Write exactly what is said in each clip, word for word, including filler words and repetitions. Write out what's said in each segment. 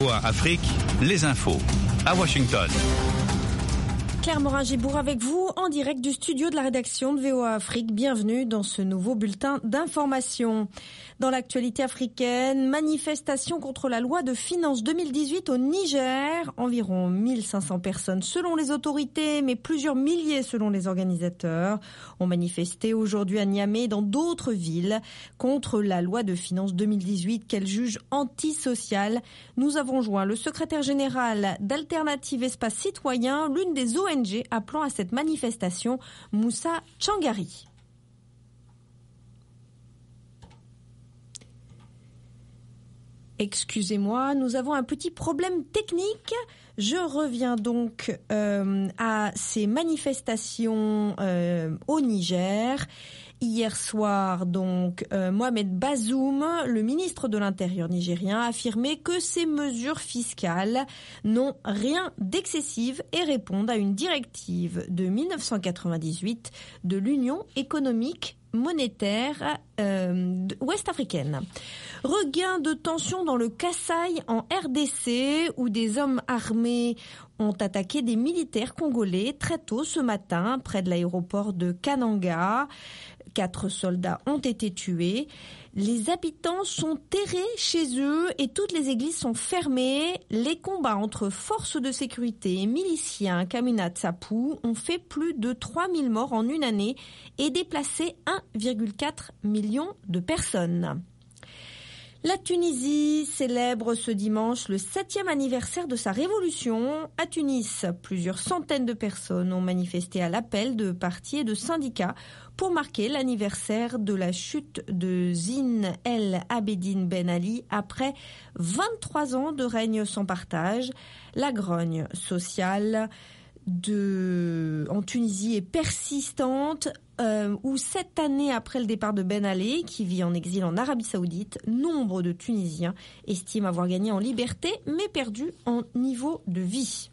Afrique, les infos à Washington. Claire Morin-Gébourg avec vous en direct du studio de la rédaction de V O A Afrique. Bienvenue dans ce nouveau bulletin d'information. Dans l'actualité africaine, manifestation contre la loi de finances deux mille dix-huit au Niger. Environ mille cinq cents personnes selon les autorités, mais plusieurs milliers selon les organisateurs, ont manifesté aujourd'hui à Niamey et dans d'autres villes contre la loi de finances deux mille dix-huit qu'elle juge antisociale. Nous avons joint le secrétaire général d'Alternative Espace Citoyen, l'une des O N G appelant à cette manifestation, Moussa Tchangari. Excusez-moi, nous avons un petit problème technique. Je reviens donc euh, à ces manifestations euh, au Niger. Hier soir, donc, euh, Mohamed Bazoum, le ministre de l'Intérieur nigérien, a affirmé que ces mesures fiscales n'ont rien d'excessif et répondent à une directive de mille neuf cent quatre-vingt-dix-huit de l'Union économique monétaire euh, ouest-africaine. Regain de tension dans le Kasaï en R D C où des hommes armés ont attaqué des militaires congolais très tôt ce matin près de l'aéroport de Kananga. Quatre soldats ont été tués. Les habitants sont terrés chez eux et toutes les églises sont fermées. Les combats entre forces de sécurité et miliciens à Kamina Tsapou ont fait plus de trois mille morts en une année et déplacé un virgule quatre million de personnes. La Tunisie célèbre ce dimanche le septième anniversaire de sa révolution. À Tunis, plusieurs centaines de personnes ont manifesté à l'appel de partis et de syndicats pour marquer l'anniversaire de la chute de Zine El Abidine Ben Ali après vingt-trois ans de règne sans partage. La grogne sociale de, en Tunisie est persistante. Euh, où sept années après le départ de Ben Ali, qui vit en exil en Arabie Saoudite, nombre de Tunisiens estiment avoir gagné en liberté, mais perdu en niveau de vie.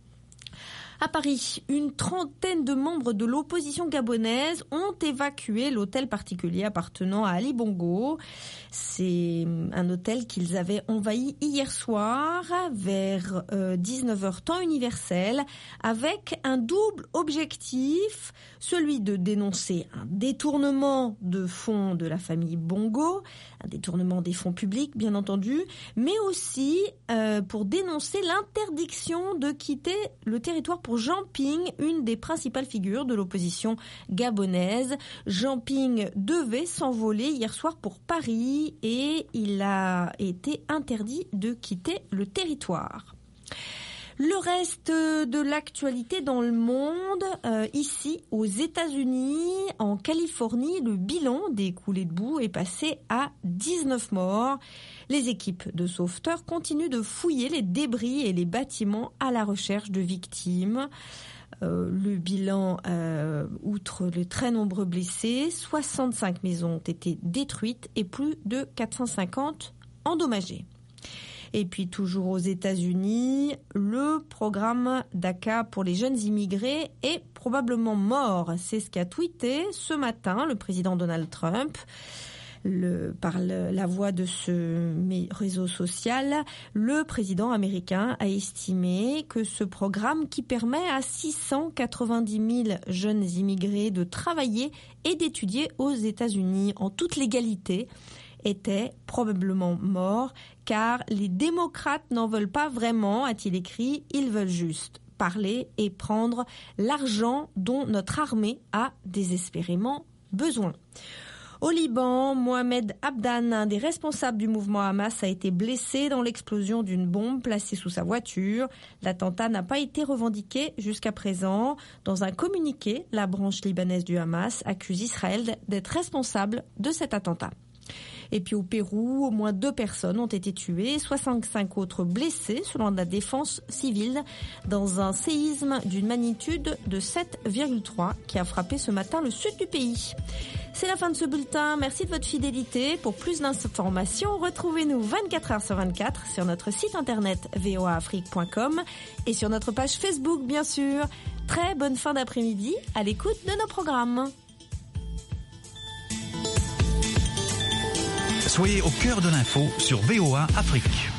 À Paris, une trentaine de membres de l'opposition gabonaise ont évacué l'hôtel particulier appartenant à Ali Bongo. C'est un hôtel qu'ils avaient envahi hier soir vers euh, dix-neuf heures temps universel avec un double objectif, celui de dénoncer un détournement de fonds de la famille Bongo, un détournement des fonds publics bien entendu, mais aussi euh, pour dénoncer l'interdiction de quitter le territoire pour Jean Ping, une des principales figures de l'opposition gabonaise. Jean Ping devait s'envoler hier soir pour Paris et il a été interdit de quitter le territoire. Le reste de l'actualité dans le monde, euh, ici aux États-Unis, en Californie, le bilan des coulées de boue est passé à dix-neuf morts. Les équipes de sauveteurs continuent de fouiller les débris et les bâtiments à la recherche de victimes. Euh, le bilan, euh, outre les très nombreux blessés, soixante-cinq maisons ont été détruites et plus de quatre cent cinquante endommagées. Et puis toujours aux États-Unis, le programme DACA pour les jeunes immigrés est probablement mort. C'est ce qu'a tweeté ce matin le président Donald Trump. Le, par le, la voix de ce réseau social, le président américain a estimé que ce programme qui permet à six cent quatre-vingt-dix mille jeunes immigrés de travailler et d'étudier aux États-Unis en toute légalité était probablement mort car les démocrates n'en veulent pas vraiment, a-t-il écrit, ils veulent juste parler et prendre l'argent dont notre armée a désespérément besoin. Au Liban, Mohamed Abdan, un des responsables du mouvement Hamas, a été blessé dans l'explosion d'une bombe placée sous sa voiture. L'attentat n'a pas été revendiqué jusqu'à présent. Dans un communiqué, la branche libanaise du Hamas accuse Israël d'être responsable de cet attentat. Et puis au Pérou, au moins deux personnes ont été tuées, soixante-cinq autres blessées selon la défense civile dans un séisme d'une magnitude de sept virgule trois qui a frappé ce matin le sud du pays. C'est la fin de ce bulletin. Merci de votre fidélité. Pour plus d'informations, retrouvez-nous vingt-quatre heures sur vingt-quatre sur notre site internet v o a afrique point com et sur notre page Facebook, bien sûr. Très bonne fin d'après-midi à l'écoute de nos programmes. Soyez au cœur de l'info sur V O A Afrique.